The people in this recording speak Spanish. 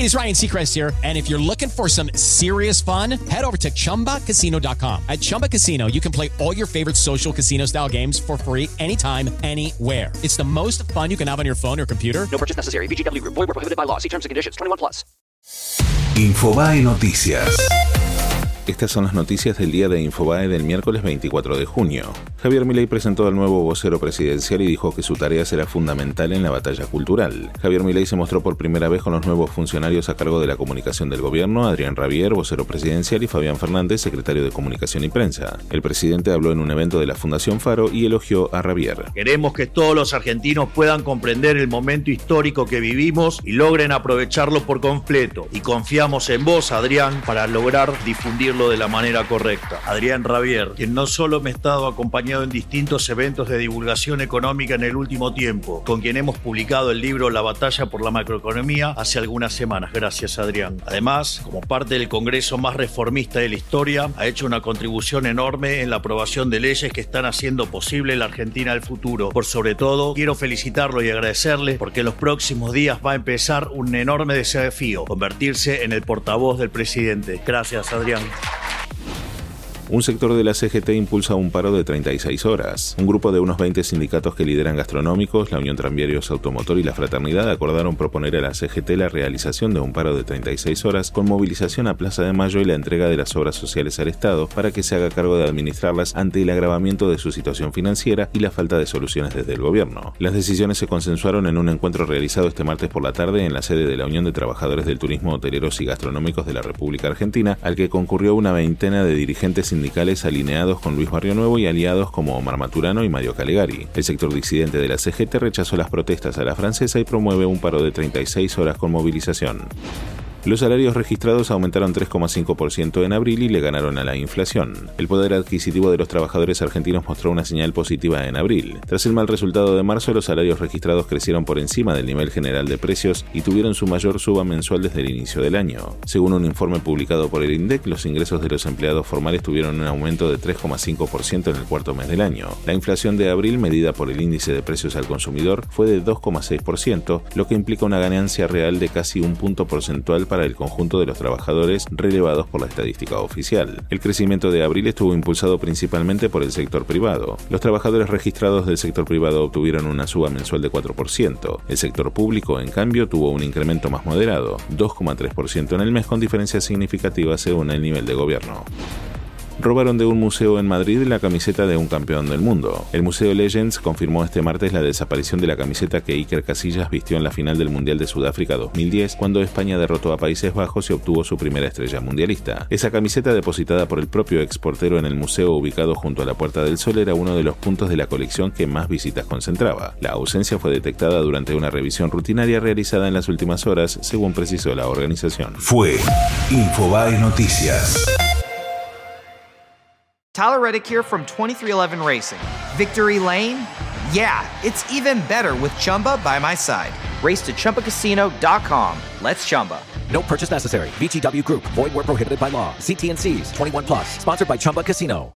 it is Ryan Seacrest here, and if you're looking for some serious fun, head over to ChumbaCasino.com. At Chumba Casino, you can play all your favorite social casino-style games for free anytime, anywhere. It's the most fun you can have on your phone or computer. No purchase necessary. VGW Group. Void where prohibited by law. See terms and conditions. 21+. Infobae Noticias. Estas son las noticias del día de Infobae del miércoles 24 de junio. Javier Milei presentó al nuevo vocero presidencial y dijo que su tarea será fundamental en la batalla cultural. Javier Milei se mostró por primera vez con los nuevos funcionarios a cargo de la comunicación del gobierno, Adrián Rabier, vocero presidencial, y Fabián Fernández, secretario de Comunicación y Prensa. El presidente habló en un evento de la Fundación Faro y elogió a Rabier. Queremos que todos los argentinos puedan comprender el momento histórico que vivimos y logren aprovecharlo por completo. Y confiamos en vos, Adrián, para lograr difundirlo de la manera correcta. Adrián Rabier, quien no solo me ha estado acompañado en distintos eventos de divulgación económica en el último tiempo, con quien hemos publicado el libro La batalla por la macroeconomía hace algunas semanas. Gracias, Adrián. Además, como parte del Congreso más reformista de la historia, ha hecho una contribución enorme en la aprobación de leyes que están haciendo posible la Argentina del futuro. Por sobre todo, quiero felicitarlo y agradecerle porque en los próximos días va a empezar un enorme desafío, convertirse en el portavoz del presidente. Gracias, Adrián. Un sector de la CGT impulsa un paro de 36 horas. Un grupo de unos 20 sindicatos que lideran gastronómicos, la Unión Tranviarios Automotor y la Fraternidad acordaron proponer a la CGT la realización de un paro de 36 horas con movilización a Plaza de Mayo y la entrega de las obras sociales al Estado para que se haga cargo de administrarlas ante el agravamiento de su situación financiera y la falta de soluciones desde el gobierno. Las decisiones se consensuaron en un encuentro realizado este martes por la tarde en la sede de la Unión de Trabajadores del Turismo, Hoteleros y Gastronómicos de la República Argentina, al que concurrió una veintena de dirigentes sindicales alineados con Luis Barrio Nuevo y aliados como Omar Maturano y Mario Calegari. El sector disidente de la CGT rechazó las protestas a la francesa y promueve un paro de 36 horas con movilización. Los salarios registrados aumentaron 3,5% en abril y le ganaron a la inflación. El poder adquisitivo de los trabajadores argentinos mostró una señal positiva en abril. Tras el mal resultado de marzo, los salarios registrados crecieron por encima del nivel general de precios y tuvieron su mayor suba mensual desde el inicio del año. Según un informe publicado por el INDEC, los ingresos de los empleados formales tuvieron un aumento de 3,5% en el cuarto mes del año. La inflación de abril, medida por el índice de precios al consumidor, fue de 2,6%, lo que implica una ganancia real de casi un punto porcentual para el conjunto de los trabajadores relevados por la estadística oficial. El crecimiento de abril estuvo impulsado principalmente por el sector privado. Los trabajadores registrados del sector privado obtuvieron una suba mensual de 4%. El sector público, en cambio, tuvo un incremento más moderado, 2,3% en el mes, con diferencias significativas según el nivel de gobierno. Robaron de un museo en Madrid la camiseta de un campeón del mundo. El Museo Legends confirmó este martes la desaparición de la camiseta que Iker Casillas vistió en la final del Mundial de Sudáfrica 2010, cuando España derrotó a Países Bajos y obtuvo su primera estrella mundialista. Esa camiseta, depositada por el propio exportero en el museo ubicado junto a la Puerta del Sol, era uno de los puntos de la colección que más visitas concentraba. La ausencia fue detectada durante una revisión rutinaria realizada en las últimas horas, según precisó la organización. Fue Infobae Noticias. Tyler Reddick here from 2311 Racing. Victory Lane? Yeah, it's even better with Chumba by my side. Race to ChumbaCasino.com. Let's Chumba. No purchase necessary. VGW Group. Void where prohibited by law. See T&Cs. 21+. Sponsored by Chumba Casino.